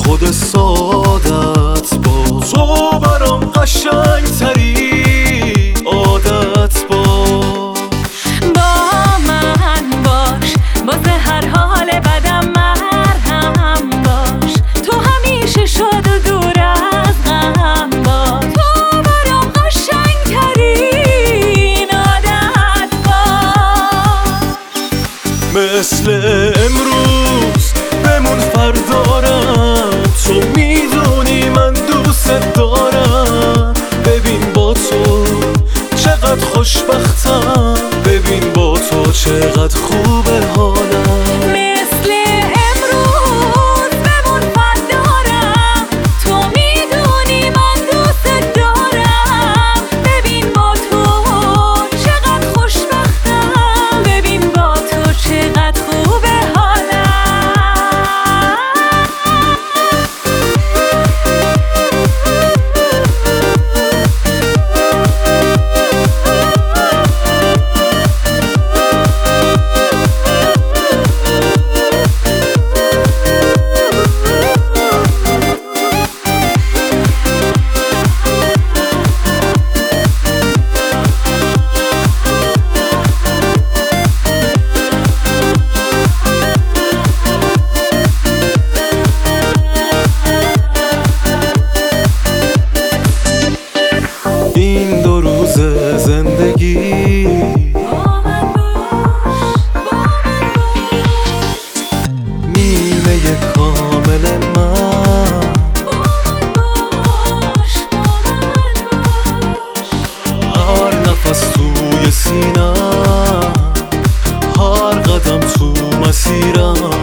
خود سعادت با تو برام قشنگ تری عادت باش. با من باش، واسه هر حال بدم مرهم باش. تو همیشه شاد و دور از غم باش. تو برام قشنگ ترین عادت باش. مثل امروز بمون فردارم، تو میدونی من دوست دارم. ببین با تو چقدر خوشبختم، ببین با تو چقدر خوبه حالم. مثل امروز بمون فردارم، تو میدونی من دوست دارم. ببین با تو چقدر خوشبختم، ببین با تو چقدر خوبه حالم. این 2 روز زندگی نیمه کامل من، هر نفس توی سینم، هر قدم تو مسیرم.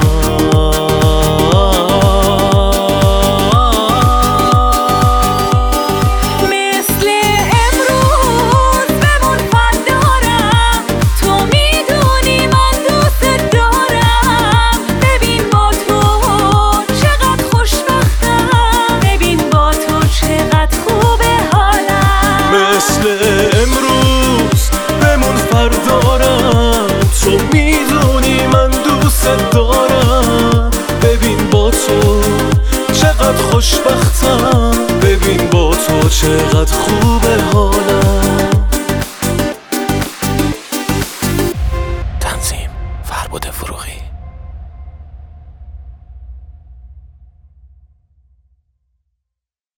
مثل امروز بمون فردارم، تو میدونی من دوست دارم. ببین با تو چقدر خوشبختم، ببین با تو چقدر خوبه حالم. تنظیم فربد فروغی.